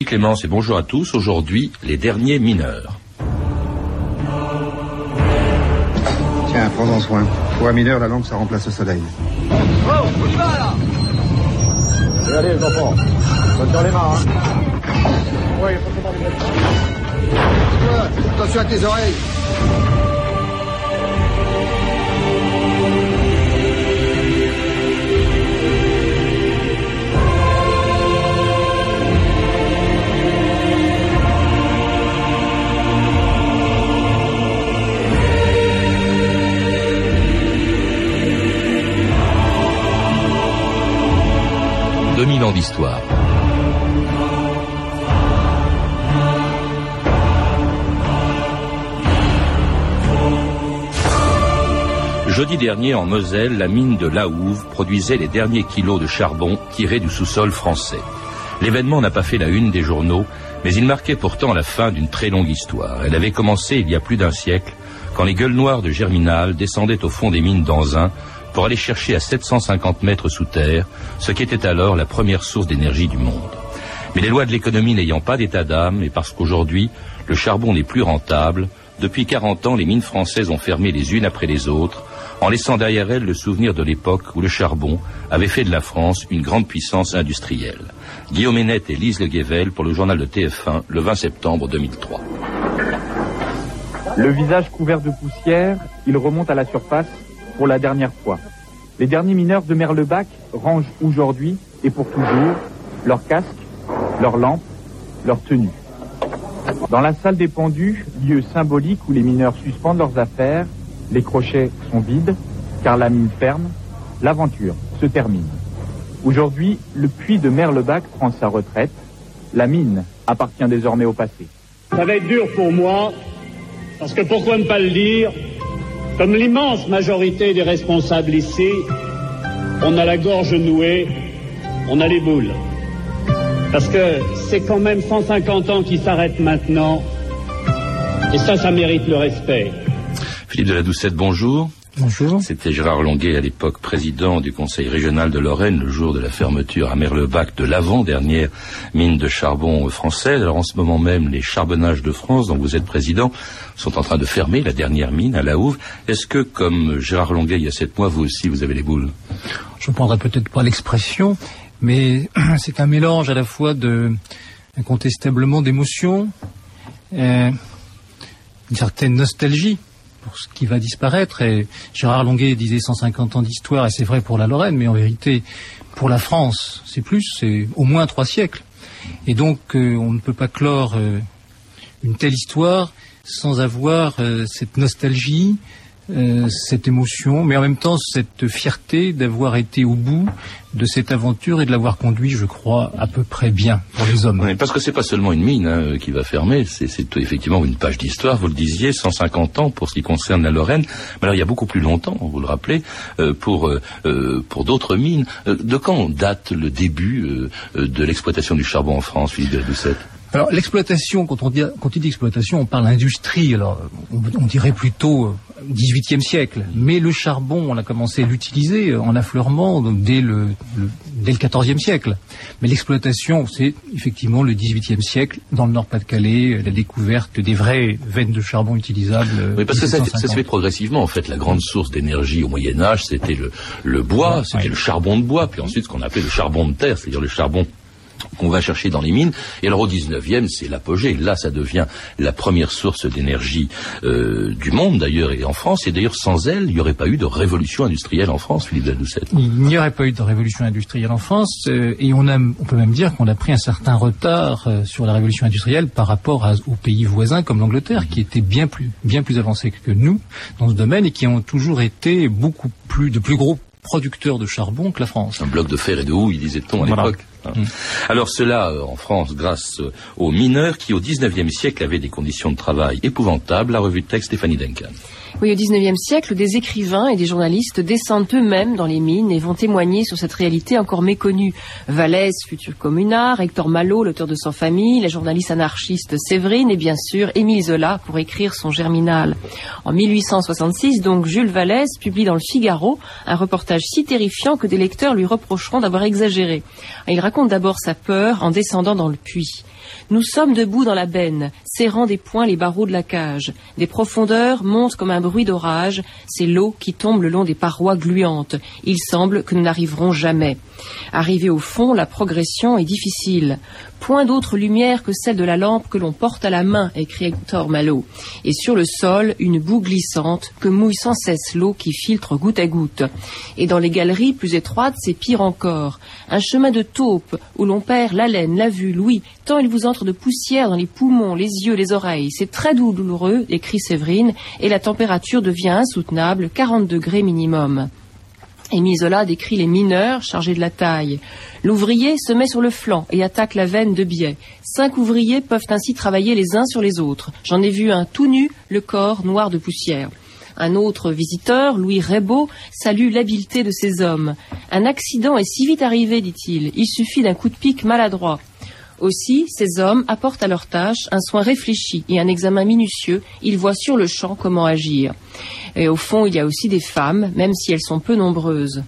Clémence et bonjour à tous. Aujourd'hui, les derniers mineurs. Tiens, prends-en soin. Pour un mineur, la lampe, ça remplace le soleil. Oh, on y va là. Allez les enfants, bonne dans les mains, hein. Oui, il faut se attention à tes oreilles. Ans d'histoire. Jeudi dernier, en Moselle, la mine de Lahouve produisait les derniers kilos de charbon tirés du sous-sol français. L'événement n'a pas fait la une des journaux, mais il marquait pourtant la fin d'une très longue histoire. Elle avait commencé il y a plus d'un siècle, quand les gueules noires de Germinal descendaient au fond des mines d'Anzin pour aller chercher à 750 mètres sous terre, ce qui était alors la première source d'énergie du monde. Mais les lois de l'économie n'ayant pas d'état d'âme, et parce qu'aujourd'hui, le charbon n'est plus rentable, depuis 40 ans, les mines françaises ont fermé les unes après les autres, en laissant derrière elles le souvenir de l'époque où le charbon avait fait de la France une grande puissance industrielle. Guillaume Hénette et Lise Le Guével pour le journal de TF1, le 20 septembre 2003. Le visage couvert de poussière, il remonte à la surface pour la dernière fois. Les derniers mineurs de Merlebach rangent aujourd'hui et pour toujours leurs casques, leurs lampes, leurs tenues. Dans la salle des pendus, lieu symbolique où les mineurs suspendent leurs affaires, les crochets sont vides, car la mine ferme, l'aventure se termine. Aujourd'hui, le puits de Merlebach prend sa retraite. La mine appartient désormais au passé. Ça va être dur pour moi, parce que pourquoi ne pas le dire, comme l'immense majorité des responsables ici, on a la gorge nouée, on a les boules. Parce que c'est quand même 150 ans qui s'arrêtent maintenant, et ça mérite le respect. Philippe de la Doucette, bonjour. Bonjour. C'était Gérard Longuet, à l'époque président du Conseil régional de Lorraine, le jour de la fermeture à Merlebach de l'avant-dernière mine de charbon française. Alors en ce moment même, les Charbonnages de France, dont vous êtes président, sont en train de fermer la dernière mine à Lahouve. Est-ce que, comme Gérard Longuet il y a 7 mois, vous aussi, vous avez les boules? Je ne prendrai peut-être pas l'expression, mais c'est un mélange à la fois incontestablement d'émotions, une certaine nostalgie pour ce qui va disparaître. Et Gérard Longuet disait 150 ans d'histoire, et c'est vrai pour la Lorraine, mais en vérité, pour la France, c'est au moins 3 siècles. Et donc, on ne peut pas clore une telle histoire sans avoir cette nostalgie, cette émotion, mais en même temps cette fierté d'avoir été au bout de cette aventure et de l'avoir conduit, je crois, à peu près bien pour les hommes. Oui, parce que c'est pas seulement une mine qui va fermer, c'est effectivement une page d'histoire, vous le disiez, 150 ans pour ce qui concerne la Lorraine, mais alors il y a beaucoup plus longtemps, vous le rappelez, pour d'autres mines. De quand date le début de l'exploitation du charbon en France, Philippe de la Doucette? Alors l'exploitation, quand on dit exploitation, on parle d'industrie. Alors on dirait plutôt 18e siècle. Mais le charbon, on a commencé à l'utiliser en affleurement donc dès le 14e siècle. Mais l'exploitation, c'est effectivement le 18e siècle, dans le Nord-Pas-de-Calais, la découverte des vraies veines de charbon utilisables. Oui, parce que ça se fait progressivement. En fait, la grande source d'énergie au Moyen-Âge, c'était le bois, c'était le charbon de bois, puis ensuite ce qu'on appelait le charbon de terre, c'est-à-dire le charbon qu'on va chercher dans les mines. Et alors au 19e, c'est l'apogée. Là, ça devient la première source d'énergie du monde, d'ailleurs, et en France. Et d'ailleurs, sans elle, il n'y aurait pas eu de révolution industrielle en France, Philippe de la Doucette. Il n'y aurait pas eu de révolution industrielle en France. Et on peut même dire qu'on a pris un certain retard sur la révolution industrielle par rapport aux pays voisins comme l'Angleterre, qui étaient bien plus avancés que nous dans ce domaine et qui ont toujours été de plus gros producteurs de charbon que la France. Un bloc de fer et de houille, disait-on à l'époque. Alors cela en France grâce aux mineurs qui au 19e siècle avaient des conditions de travail épouvantables. La revue de texte Stéphanie Duncan. Oui, au 19e siècle, des écrivains et des journalistes descendent eux-mêmes dans les mines et vont témoigner sur cette réalité encore méconnue. Vallès, futur communard, Hector Malot, l'auteur de Sans famille, la journaliste anarchiste Séverine et bien sûr Émile Zola pour écrire son Germinal. En 1866, donc, Jules Vallès publie dans le Figaro un reportage si terrifiant que des lecteurs lui reprocheront d'avoir exagéré. Il raconte raconte d'abord sa peur en descendant dans le puits. Nous sommes debout dans la benne, serrant des poings les barreaux de la cage. Des profondeurs montent comme un bruit d'orage. C'est l'eau qui tombe le long des parois gluantes. Il semble que nous n'arriverons jamais. Arrivé au fond, la progression est difficile. Point d'autre lumière que celle de la lampe que l'on porte à la main, écrit Hector Malot. Et sur le sol, une boue glissante que mouille sans cesse l'eau qui filtre goutte à goutte. Et dans les galeries plus étroites, c'est pire encore. Un chemin de taupe où l'on perd l'haleine, la vue, l'ouïe, tant il vous entre de poussière dans les poumons, les yeux, les oreilles. C'est très douloureux, écrit Séverine, et la température devient insoutenable, 40 degrés minimum. Émile Zola décrit les mineurs chargés de la taille. L'ouvrier se met sur le flanc et attaque la veine de biais. 5 ouvriers peuvent ainsi travailler les uns sur les autres. J'en ai vu un tout nu, le corps noir de poussière. Un autre visiteur, Louis Raybaud, salue l'habileté de ces hommes. Un accident est si vite arrivé, dit-il. Il suffit d'un coup de pic maladroit. Aussi, ces hommes apportent à leur tâche un soin réfléchi et un examen minutieux. Ils voient sur le champ comment agir. Et au fond, il y a aussi des femmes, même si elles sont peu nombreuses.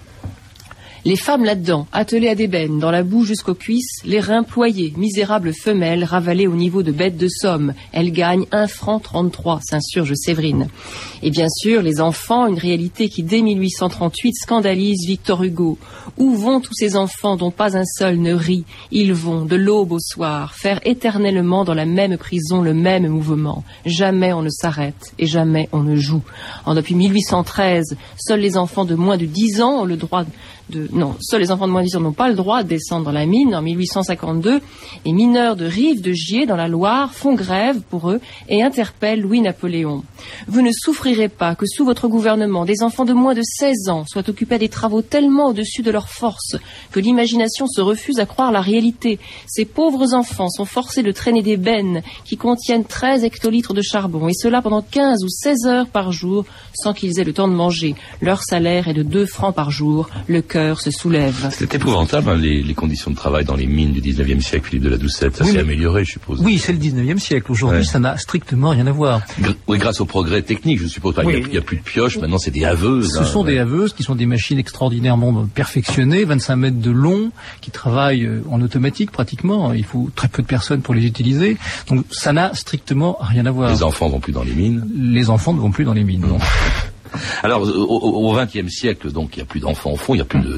Les femmes là-dedans, attelées à des bennes, dans la boue jusqu'aux cuisses, les reins ployés, misérables femelles, ravalées au niveau de bêtes de somme. Elles gagnent 1,33 francs, s'insurge Séverine. Et bien sûr, les enfants, une réalité qui, dès 1838, scandalise Victor Hugo. Où vont tous ces enfants dont pas un seul ne rit? Ils vont, de l'aube au soir, faire éternellement dans la même prison le même mouvement. Jamais on ne s'arrête et jamais on ne joue. Depuis 1813, seuls les enfants de moins de 10 ans ont le droit seuls les enfants de moins de 10 ans n'ont pas le droit de descendre dans la mine. En 1852, les mineurs de Rive de Gier, dans la Loire, font grève pour eux et interpellent Louis-Napoléon. Vous ne souffrirez pas que sous votre gouvernement, des enfants de moins de 16 ans soient occupés à des travaux tellement au-dessus de leurs forces que l'imagination se refuse à croire la réalité. Ces pauvres enfants sont forcés de traîner des bennes qui contiennent 13 hectolitres de charbon, et cela pendant 15 ou 16 heures par jour, sans qu'ils aient le temps de manger. Leur salaire est de 2 francs par jour. Le cœur se soulève. C'est épouvantable, hein, les conditions de travail dans les mines du 19e siècle, Philippe de la Doucette. Ça s'est amélioré, je suppose. Oui, c'est le 19e siècle. Aujourd'hui, ça n'a strictement rien à voir. Oui, grâce au progrès technique, je suppose. Il n'y a plus de pioches, maintenant c'est des haveuses. Ce sont des haveuses qui sont des machines extraordinairement perfectionnées, 25 mètres de long, qui travaillent en automatique pratiquement. Il faut très peu de personnes pour les utiliser. Donc ça n'a strictement rien à voir. Les enfants ne vont plus dans les mines. Les enfants ne vont plus dans les mines, non. Alors, au XXe siècle, donc, il n'y a plus d'enfants au fond, il n'y a plus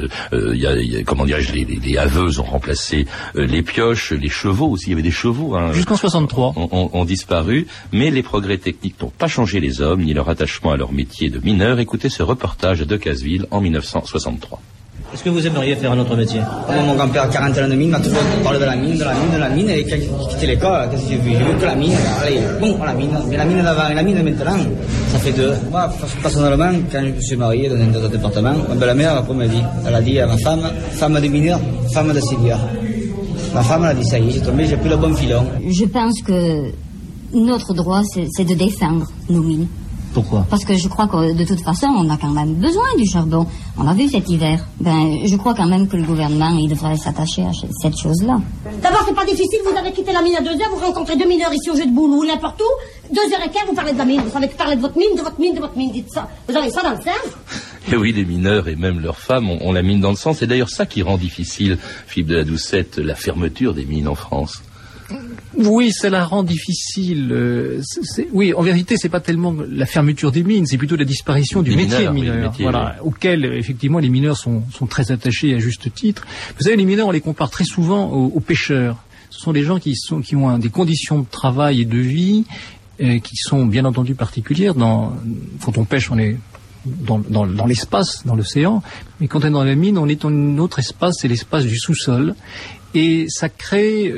de, comment dirais-je, les haveuses ont remplacé les pioches, les chevaux aussi, il y avait des chevaux, hein, jusqu'en 63, ont disparu, mais les progrès techniques n'ont pas changé les hommes, ni leur attachement à leur métier de mineur. Écoutez ce reportage de Decazeville en 1963. Est-ce que vous aimeriez faire un autre métier? Moi, mon grand-père, 40 ans de mine, m'a toujours parlé de la mine, et quand j'ai quitté l'école, qu'est-ce que j'ai vu? J'ai vu que la mine, allez, bon, la mine, mais la mine d'avant et la mine maintenant, ça fait deux. Moi, personnellement, quand je me suis marié dans un département, ma belle-mère, après, elle a dit à ma femme de mineur, femme de Sylvia. Ma femme, elle a dit, ça y est, j'ai tombé, j'ai pris le bon filon. Je pense que notre droit, c'est de défendre nos mines. Pourquoi? Parce que je crois que de toute façon, on a quand même besoin du charbon. On l'a vu cet hiver. Je crois quand même que le gouvernement, il devrait s'attacher à cette chose-là. D'abord, c'est pas difficile. Vous avez quitté la mine à 2 heures, vous rencontrez 2 mineurs ici au jeu de boule ou n'importe où. 2h15, vous parlez de la mine. Vous savez parler de votre mine, dites ça. Vous avez ça dans le cerveau. Et oui, les mineurs et même leurs femmes ont la mine dans le sang. C'est d'ailleurs ça qui rend difficile, Philippe de la Doucette, la fermeture des mines en France. Oui, ça la rend difficile. Oui, en vérité, c'est pas tellement la fermeture des mines, c'est plutôt la disparition du métier de mineur, auquel effectivement les mineurs sont très attachés à juste titre. Vous savez, les mineurs, on les compare très souvent aux pêcheurs. Ce sont des gens qui ont des conditions de travail et de vie qui sont bien entendu particulières. Quand on pêche, on est dans l'espace, dans l'océan, mais quand on est dans la mine, on est dans un autre espace, c'est l'espace du sous-sol, et ça crée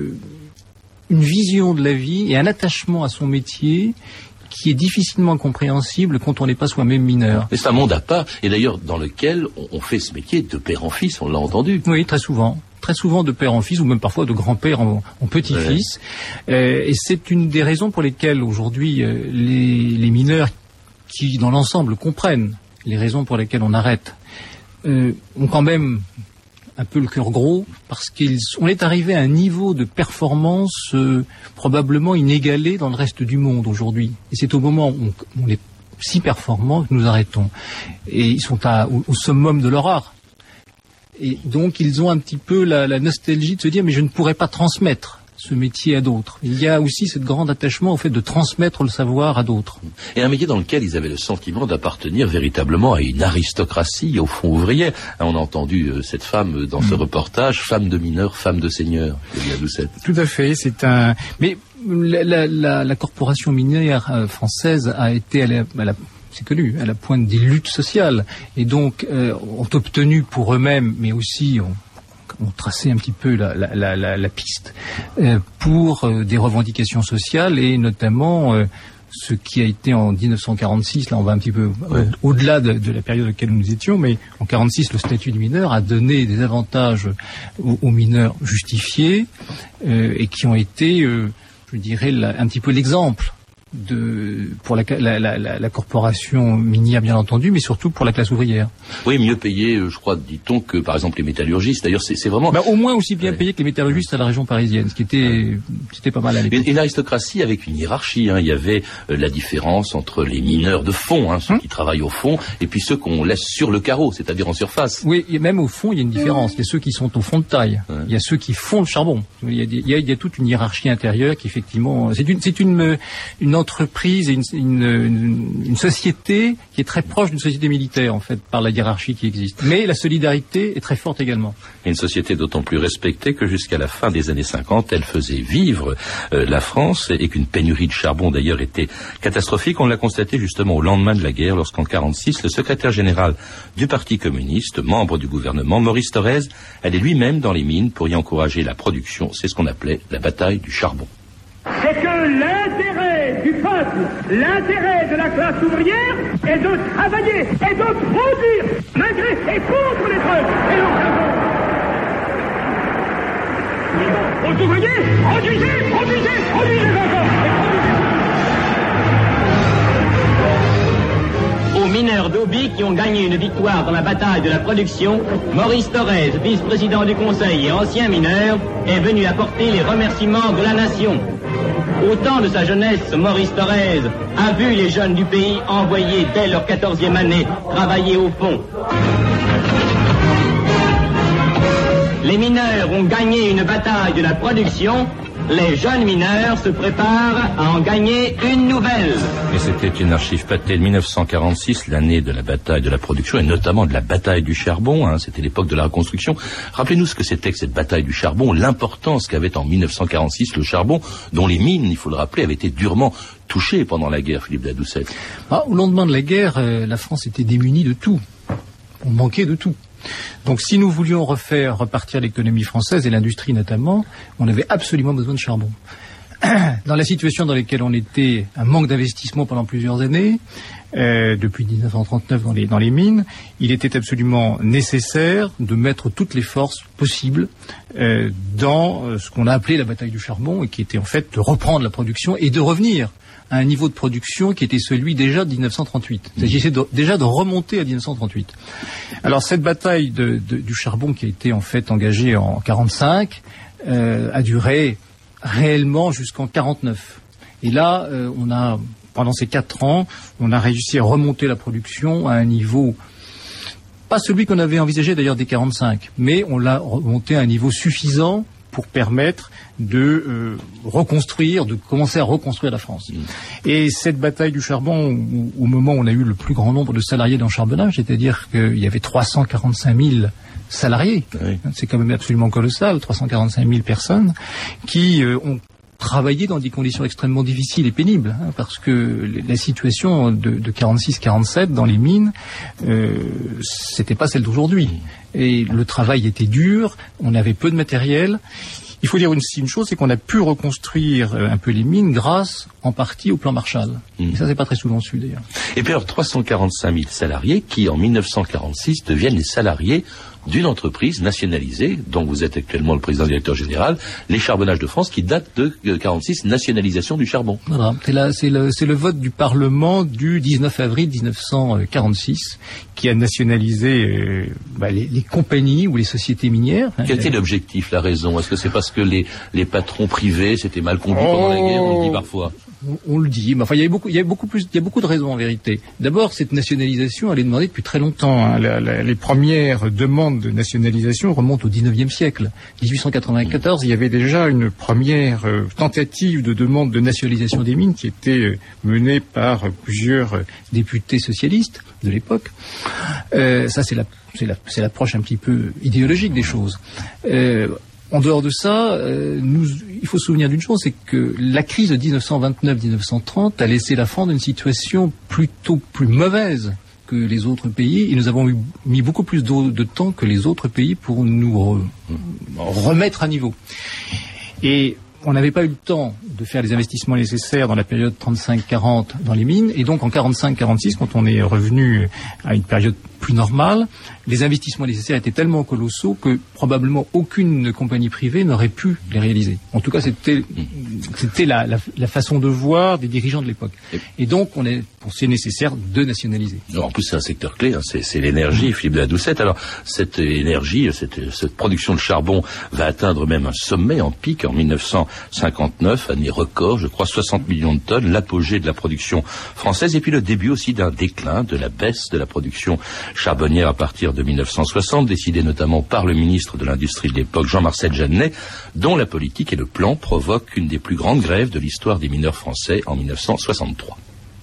une vision de la vie et un attachement à son métier qui est difficilement compréhensible quand on n'est pas soi-même mineur. Mais c'est un monde à part, et d'ailleurs dans lequel on fait ce métier de père en fils, on l'a entendu. Oui, très souvent de père en fils, ou même parfois de grand-père en petit-fils. Et c'est une des raisons pour lesquelles aujourd'hui les mineurs qui dans l'ensemble comprennent les raisons pour lesquelles on arrête ont quand même un peu le cœur gros, parce qu'on est arrivé à un niveau de performance probablement inégalé dans le reste du monde aujourd'hui. Et c'est au moment où on est si performant que nous arrêtons. Et ils sont au summum de leur art. Et donc ils ont un petit peu la nostalgie de se dire mais je ne pourrais pas transmettre ce métier à d'autres. Il y a aussi ce grand attachement au fait de transmettre le savoir à d'autres. Et un métier dans lequel ils avaient le sentiment d'appartenir véritablement à une aristocratie, au fond ouvrière. On a entendu cette femme dans ce reportage, femme de mineur, femme de seigneur. Tout à fait, Mais la corporation minière française a été c'est connu, à la pointe des luttes sociales. Et donc, ont obtenu pour eux-mêmes, mais aussi ont tracé un petit peu la piste pour des revendications sociales et notamment ce qui a été en 1946, là on va un petit peu au-delà de la période à laquelle nous étions, mais en 1946 le statut de mineur a donné des avantages aux mineurs justifiés et qui ont été, je dirais, un petit peu l'exemple pour la corporation minière bien entendu, mais surtout pour la classe ouvrière. Oui, mieux payé, je crois, dit-on, que par exemple les métallurgistes. D'ailleurs, c'est vraiment... au moins aussi bien payé que les métallurgistes à la région parisienne, ce qui était pas mal à l'époque. Une aristocratie avec une hiérarchie. Il y avait la différence entre les mineurs de fond, ceux qui travaillent au fond, et puis ceux qu'on laisse sur le carreau, c'est-à-dire en surface. Oui, et même au fond, il y a une différence. Il y a ceux qui sont au fond de taille. Il y a ceux qui font le charbon. Il y a toute une hiérarchie intérieure qui effectivement... C'est une entreprise et une société qui est très proche d'une société militaire, en fait, par la hiérarchie qui existe. Mais la solidarité est très forte également. Une société d'autant plus respectée que jusqu'à la fin des années 50, elle faisait vivre la France et qu'une pénurie de charbon d'ailleurs était catastrophique. On l'a constaté justement au lendemain de la guerre lorsqu'en 1946, le secrétaire général du Parti communiste, membre du gouvernement, Maurice Thorez, allait lui-même dans les mines pour y encourager la production. C'est ce qu'on appelait la bataille du charbon. C'est que l'intérêt du peuple, l'intérêt de la classe ouvrière est de travailler et de produire malgré et contre les preuves et l'encadrement. Aux ouvriers, produisez encore et Aux mineurs d'Auby qui ont gagné une victoire dans la bataille de la production, Maurice Thorez, vice-président du Conseil et ancien mineur, est venu apporter les remerciements de la nation. Au temps de sa jeunesse, Maurice Thorez a vu les jeunes du pays envoyés dès leur 14e année travailler au fond. Les mineurs ont gagné une bataille de la production. Les jeunes mineurs se préparent à en gagner une nouvelle. Et c'était une archive pâtée de 1946, l'année de la bataille de la production et notamment de la bataille du charbon. C'était l'époque de la reconstruction. Rappelez-nous ce que c'était que cette bataille du charbon, l'importance qu'avait en 1946 le charbon, dont les mines, il faut le rappeler, avaient été durement touchées pendant la guerre, Philippe Ladoucette. Au lendemain de la guerre, la France était démunie de tout. On manquait de tout. Donc si nous voulions repartir l'économie française et l'industrie notamment, on avait absolument besoin de charbon. Dans la situation dans laquelle on était, un manque d'investissement pendant plusieurs années, depuis 1939 dans les mines, il était absolument nécessaire de mettre toutes les forces possibles dans ce qu'on a appelé la bataille du charbon, et qui était en fait de reprendre la production et de revenir à un niveau de production qui était celui déjà de 1938. Il s'agissait déjà de remonter à 1938. Alors cette bataille du charbon qui a été en fait engagée en 1945 a duré réellement jusqu'en 1949. Et là, pendant ces 4 ans, on a réussi à remonter la production à un niveau, pas celui qu'on avait envisagé d'ailleurs dès 1945, mais on l'a remonté à un niveau suffisant pour permettre de commencer à reconstruire la France. Et cette bataille du charbon, au moment où on a eu le plus grand nombre de salariés dans le charbonnage, c'est-à-dire qu'il y avait 345 000 salariés, c'est quand même absolument colossal, 345 000 personnes, qui ont travaillé dans des conditions extrêmement difficiles et pénibles, parce que la situation de 46-47 dans les mines, c'était pas celle d'aujourd'hui. Et le travail était dur, on avait peu de matériel. Il faut dire une chose, c'est qu'on a pu reconstruire un peu les mines grâce, en partie, au plan Marshall. Et ça, c'est pas très souvent su, d'ailleurs. Et puis alors, 345 000 salariés qui, en 1946, deviennent les salariés d'une entreprise nationalisée, dont vous êtes actuellement le président-directeur général, les Charbonnages de France, qui date de 1946, nationalisation du charbon. Voilà, c'est le vote du Parlement du 19 avril 1946 qui a nationalisé les compagnies ou les sociétés minières. Quel était l'objectif, la raison? Est-ce que c'est parce que les patrons privés s'étaient mal conduits pendant la guerre, on le dit parfois? On le dit, mais enfin il y a beaucoup de raisons en vérité. D'abord, cette nationalisation, elle est demandée depuis très longtemps. Hein. Les premières demandes de nationalisation remontent au XIXe siècle. 1894, il y avait déjà une première tentative de demande de nationalisation des mines qui était menée par plusieurs députés socialistes de l'époque. Ça, c'est l'approche un petit peu idéologique des choses. En dehors de ça, il faut se souvenir d'une chose, c'est que la crise de 1929-1930 a laissé la France dans une situation plutôt plus mauvaise que les autres pays, et nous avons mis beaucoup plus de temps que les autres pays pour nous remettre à niveau. Et on n'avait pas eu le temps de faire les investissements nécessaires dans la période 35-40 dans les mines, et donc en 45-46, quand on est revenu à une période plus normale, les investissements nécessaires étaient tellement colossaux que probablement aucune compagnie privée n'aurait pu les réaliser. En tout cas, c'était la façon de voir des dirigeants de l'époque. Et donc, c'est nécessaire de nationaliser. En plus, c'est un secteur clé, hein, c'est l'énergie, Philippe de la Doucette. Alors, cette énergie, cette production de charbon va atteindre même un sommet en pic en 1959, année record, je crois 60 millions de tonnes, l'apogée de la production française, et puis le début aussi d'un déclin, de la baisse de la production charbonnière à partir de 1960, décidé notamment par le ministre de l'Industrie de l'époque, Jean-Marcel Jeannet, dont la politique et le plan provoquent une des plus grandes grèves de l'histoire des mineurs français en 1963.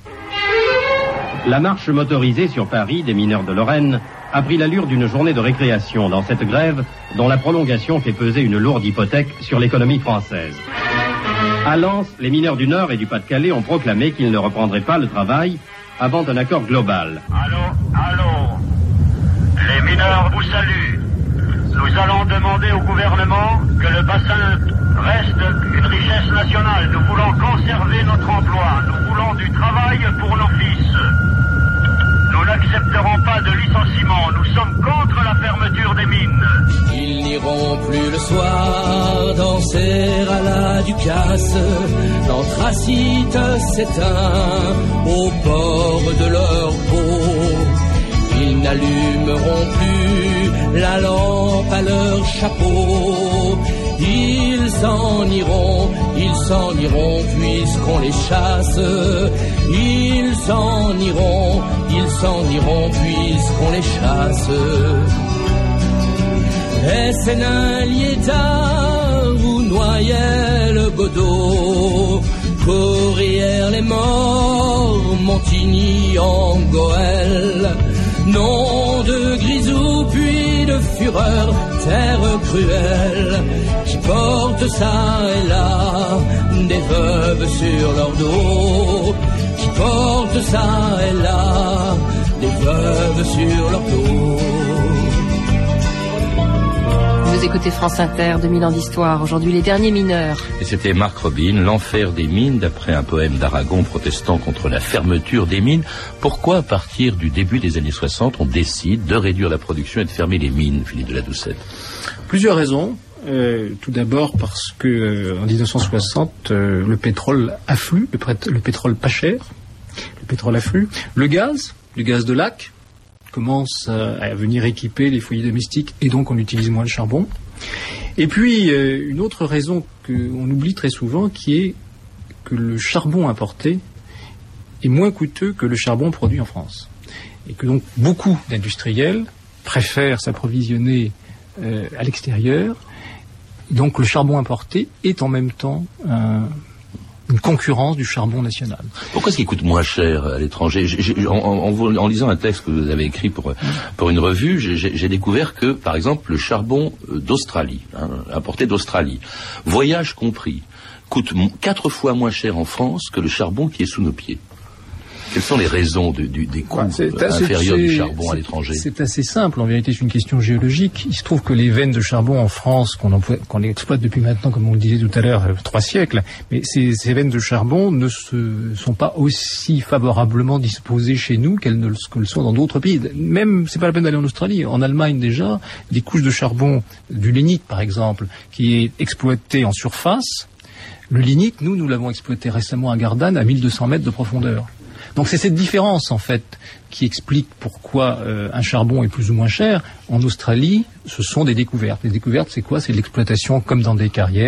La marche motorisée sur Paris des mineurs de Lorraine a pris l'allure d'une journée de récréation dans cette grève dont la prolongation fait peser une lourde hypothèque sur l'économie française. À Lens, les mineurs du Nord et du Pas-de-Calais ont proclamé qu'ils ne reprendraient pas le travail avant un accord global. Allô, les mineurs vous saluent. Nous allons demander au gouvernement que le bassin reste une richesse nationale. Nous voulons conserver notre emploi. Nous voulons du travail pour nos fils. Nous n'accepterons pas de licenciement. Nous sommes contre la fermeture des mines. Ils n'iront plus le soir danser à la Ducasse. L'anthracite s'éteint au bord de leur peau. Ils n'allumeront plus la lampe à leur chapeau. Ils s'en iront puisqu'on les chasse. Ils s'en iront puisqu'on les chasse. Essenalieta, vous noyez le Godot. Corrières les morts, Montigny en Goël. Nom de grisou puis de fureur, terre cruelle, qui porte ça et là des veuves sur leur dos, qui porte ça et là des veuves sur leur dos. Vous écoutez France Inter, 2000 ans d'histoire, aujourd'hui les derniers mineurs. Et c'était Marc Robin, l'enfer des mines, d'après un poème d'Aragon protestant contre la fermeture des mines. Pourquoi, à partir du début des années 60, on décide de réduire la production et de fermer les mines, Philippe de la Doucette? Plusieurs raisons. Tout d'abord parce que en 1960, le pétrole afflue, le pétrole pas cher, le pétrole afflue. Le gaz de lac, commence à venir équiper les foyers domestiques et donc on utilise moins le charbon. Et puis une autre raison qu'on oublie très souvent qui est que le charbon importé est moins coûteux que le charbon produit en France. Et que donc beaucoup d'industriels préfèrent s'approvisionner à l'extérieur. Donc le charbon importé est en même temps une concurrence du charbon national. Pourquoi est-ce qu'il coûte moins cher à l'étranger? En lisant un texte que vous avez écrit pour une revue, j'ai découvert que, par exemple, le charbon d'Australie, importé d'Australie, voyage compris, coûte 4 fois moins cher en France que le charbon qui est sous nos pieds. Quelles sont les raisons des coûts inférieurs du charbon à l'étranger? C'est assez simple, en vérité c'est une question géologique. Il se trouve que les veines de charbon en France, qu'on exploite depuis maintenant, comme on le disait tout à l'heure, 3 siècles, mais ces veines de charbon ne sont pas aussi favorablement disposées chez nous qu'elles ne le sont dans d'autres pays. Même, c'est pas la peine d'aller en Australie. En Allemagne déjà, des couches de charbon, du lignite par exemple, qui est exploité en surface. Le lignite, nous l'avons exploité récemment à Gardanne à 1200 mètres de profondeur. Donc c'est cette différence en fait qui explique pourquoi un charbon est plus ou moins cher. En Australie, ce sont des découvertes. Les découvertes, c'est quoi? C'est de l'exploitation comme dans des carrières,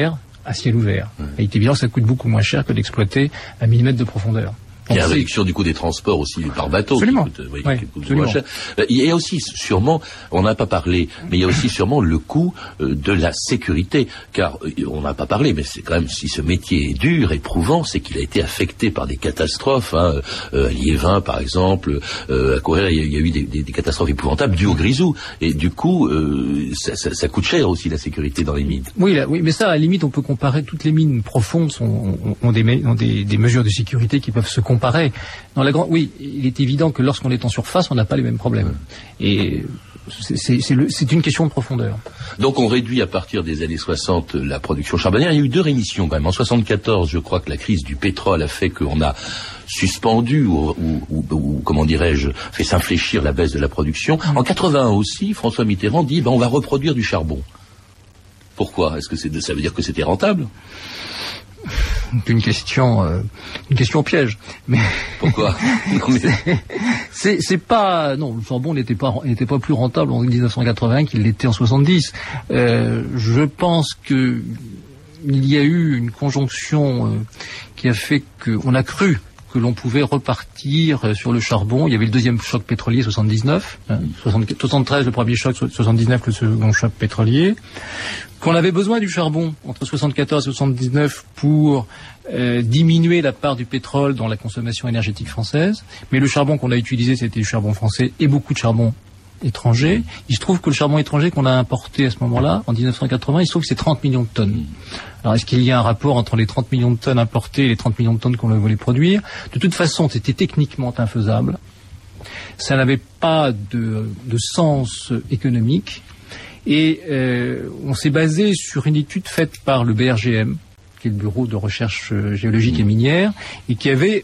à ciel ouvert. Et il est évident que ça coûte beaucoup moins cher que d'exploiter à 1000 mètres de profondeur. Il y a la réduction du coût des transports aussi par bateau. Absolument. Qui coûte moins cher. Il y a aussi sûrement, on n'a pas parlé, mais il y a aussi sûrement le coût de la sécurité. Car on n'a pas parlé, mais c'est quand même, si ce métier est dur, éprouvant, c'est qu'il a été affecté par des catastrophes. À Liévin, par exemple, à Corée, il y a eu des catastrophes épouvantables dues au grisou. Et du coup, ça coûte cher aussi la sécurité dans les mines. Oui, mais ça, à la limite, on peut comparer. Toutes les mines profondes ont des mesures de sécurité qui peuvent se comparer. Oui, il est évident que lorsqu'on est en surface, on n'a pas les mêmes problèmes. Et c'est une question de profondeur. Donc on réduit à partir des années 60 la production charbonnière. Il y a eu 2 rémissions quand même. En 74, je crois que la crise du pétrole a fait qu'on a suspendu ou comment dirais-je, fait s'infléchir la baisse de la production. En 81 aussi, François Mitterrand dit on va reproduire du charbon. Pourquoi? Est-ce que ça veut dire que c'était rentable? Une question piège. Mais pourquoi? C'est pas, non, le charbon n'était pas plus rentable en 1980 qu'il l'était en 70. Je pense que il y a eu une conjonction qui a fait qu'on a cru que l'on pouvait repartir sur le charbon. Il y avait le deuxième choc pétrolier 79, 73 le premier choc, 79 le second choc pétrolier, qu'on avait besoin du charbon entre 74 et 79 pour diminuer la part du pétrole dans la consommation énergétique française. Mais le charbon qu'on a utilisé, c'était du charbon français et beaucoup de charbon étranger. Il se trouve que le charbon étranger qu'on a importé à ce moment-là, en 1980, il se trouve que c'est 30 millions de tonnes. Alors, est-ce qu'il y a un rapport entre les 30 millions de tonnes importées et les 30 millions de tonnes qu'on voulait produire? De toute façon, c'était techniquement infaisable. Ça n'avait pas de sens économique. Et on s'est basé sur une étude faite par le BRGM, qui est le Bureau de recherche géologique et minière, et qui avait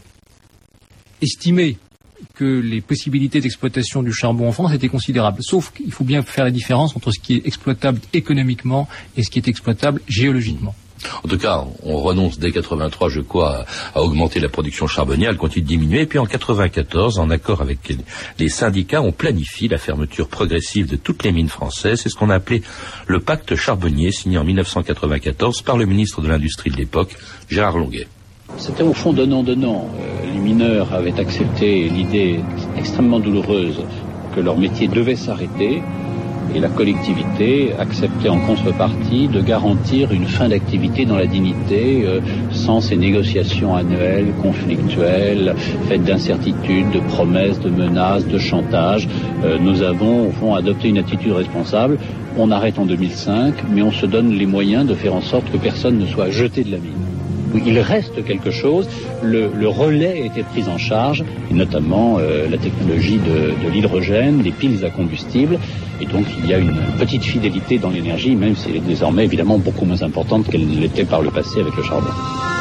estimé que les possibilités d'exploitation du charbon en France étaient considérables. Sauf qu'il faut bien faire la différence entre ce qui est exploitable économiquement et ce qui est exploitable géologiquement. En tout cas, on renonce dès 83, je crois, à augmenter la production charbonnière, elle continue de diminuer. Et puis en 94, en accord avec les syndicats, on planifie la fermeture progressive de toutes les mines françaises. C'est ce qu'on a appelé le pacte charbonnier, signé en 1994 par le ministre de l'Industrie de l'époque, Gérard Longuet. C'était au fond donnant-donnant. Les mineurs avaient accepté l'idée extrêmement douloureuse que leur métier devait s'arrêter et la collectivité acceptait en contrepartie de garantir une fin d'activité dans la dignité sans ces négociations annuelles, conflictuelles, faites d'incertitudes, de promesses, de menaces, de chantage. Nous avons au fond adopté une attitude responsable. On arrête en 2005, mais on se donne les moyens de faire en sorte que personne ne soit jeté de la mine. Il reste quelque chose, le relais a été pris en charge, et notamment la technologie de l'hydrogène, des piles à combustible, et donc il y a une petite fidélité dans l'énergie, même si elle est désormais évidemment beaucoup moins importante qu'elle ne l'était par le passé avec le charbon.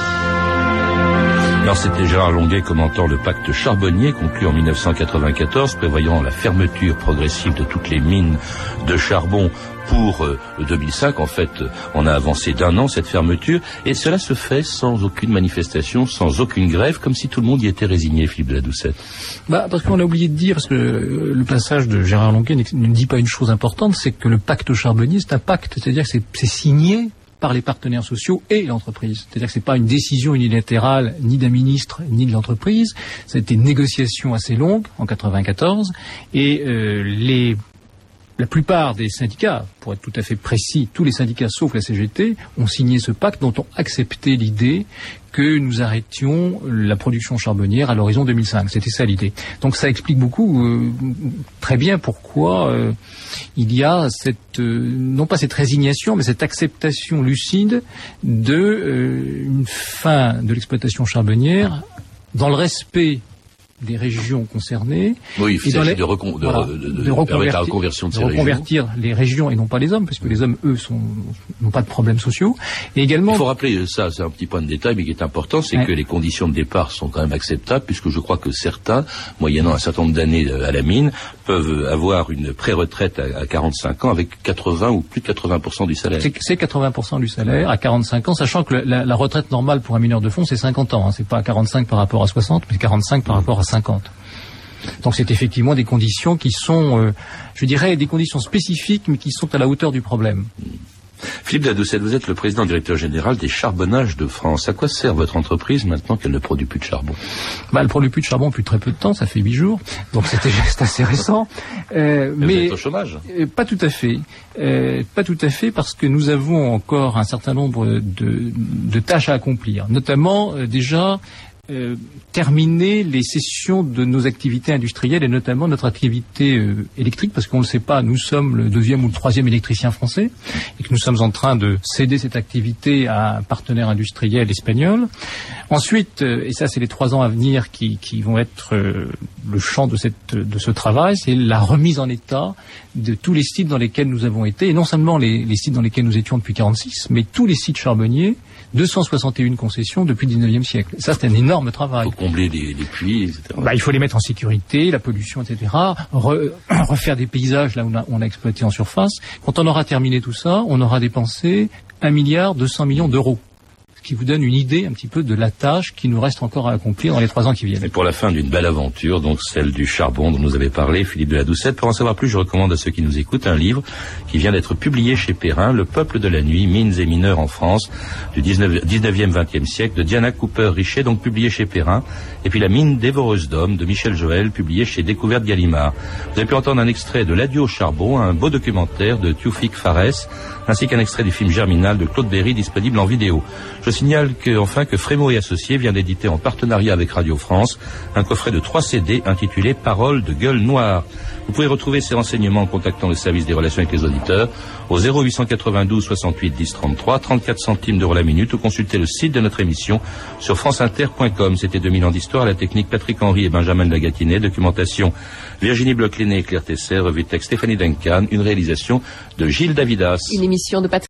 Alors c'était Gérard Longuet commentant le pacte charbonnier conclu en 1994 prévoyant la fermeture progressive de toutes les mines de charbon pour 2005. En fait, on a avancé d'1 an cette fermeture et cela se fait sans aucune manifestation, sans aucune grève, comme si tout le monde y était résigné, Philippe de la Doucette. Parce qu'on a oublié de dire, parce que le passage de Gérard Longuet ne dit pas une chose importante, c'est que le pacte charbonnier, c'est un pacte, c'est-à-dire que c'est signé par les partenaires sociaux et l'entreprise. C'est-à-dire que c'est pas une décision unilatérale ni d'un ministre ni de l'entreprise. Ça a été une négociation assez longue en 94 et la plupart des syndicats, pour être tout à fait précis, tous les syndicats sauf la CGT, ont signé ce pacte dont ont accepté l'idée que nous arrêtions la production charbonnière à l'horizon 2005. C'était ça l'idée. Donc ça explique beaucoup, très bien pourquoi il y a cette, non pas cette résignation, mais cette acceptation lucide de une fin de l'exploitation charbonnière dans le respect des régions concernées. Oui, il s'agit de permettre la reconversion de ces régions. De reconvertir les régions et non pas les hommes, puisque les hommes, eux, n'ont pas de problèmes sociaux. Et également. Il faut rappeler ça, c'est un petit point de détail, mais qui est important, c'est que les conditions de départ sont quand même acceptables, puisque je crois que certains, moyennant un certain nombre d'années à la mine, peuvent avoir une pré-retraite à 45 ans avec 80 ou plus de 80% du salaire. C'est 80% du salaire à 45 ans, sachant que la retraite normale pour un mineur de fond, c'est 50 ans. Hein. C'est pas 45 par rapport à 60, mais 45 par rapport à 50. Donc c'est effectivement des conditions qui sont, je dirais, des conditions spécifiques, mais qui sont à la hauteur du problème. Philippe de la Doucette, vous êtes le président directeur général des Charbonnages de France. À quoi sert votre entreprise maintenant qu'elle ne produit plus de charbon? Elle produit plus de charbon depuis très peu de temps, ça fait 8 jours, donc c'était juste assez récent. Mais vous êtes au chômage? Pas tout à fait. Pas tout à fait, parce que nous avons encore un certain nombre de tâches à accomplir, notamment déjà terminer les cessions de nos activités industrielles et notamment notre activité électrique, parce qu'on ne le sait pas, nous sommes le 2e ou le 3e électricien français et que nous sommes en train de céder cette activité à un partenaire industriel espagnol. Ensuite, et ça c'est les 3 ans à venir qui vont être le champ de ce travail, c'est la remise en état de tous les sites dans lesquels nous avons été, et non seulement les sites dans lesquels nous étions depuis 1946, mais tous les sites charbonniers, 261 concessions depuis le 19e siècle. Ça, c'est un énorme travail. Il faut combler les puits, etc. Il faut les mettre en sécurité, la pollution, etc. Refaire des paysages là où on a exploité en surface. Quand on aura terminé tout ça, on aura dépensé 1,2 milliard d'euros. Ce qui vous donne une idée un petit peu de la tâche qui nous reste encore à accomplir dans les 3 ans qui viennent. Et pour la fin d'une belle aventure, donc celle du charbon dont nous avait parlé Philippe de la Doucette. Pour en savoir plus, je recommande à ceux qui nous écoutent un livre qui vient d'être publié chez Perrin, Le peuple de la nuit, mines et mineurs en France, du 19e, 20e siècle, de Diana Cooper-Richet, donc publié chez Perrin. Et puis La mine dévoreuse d'hommes, de Michel Joël, publié chez Découverte Gallimard. Vous avez pu entendre un extrait de L'adieu au charbon, un beau documentaire de Tioufik Fares, ainsi qu'un extrait du film Germinal de Claude Berry, disponible en vidéo. Je signale que Frémaux et Associés vient d'éditer en partenariat avec Radio France un coffret de 3 CD intitulé Paroles de gueule noire. Vous pouvez retrouver ces renseignements en contactant le service des relations avec les auditeurs au 0892 68 10 33, 34 centimes d'euros la minute, ou consulter le site de notre émission sur franceinter.com. C'était 2000 ans d'histoire, à la technique Patrick Henry et Benjamin de la Gatinet, documentation Virginie Bloch-Léné et Claire Tesser, revue de texte Stéphanie Duncan, une réalisation de Gilles Davidas. Une émission de Patrick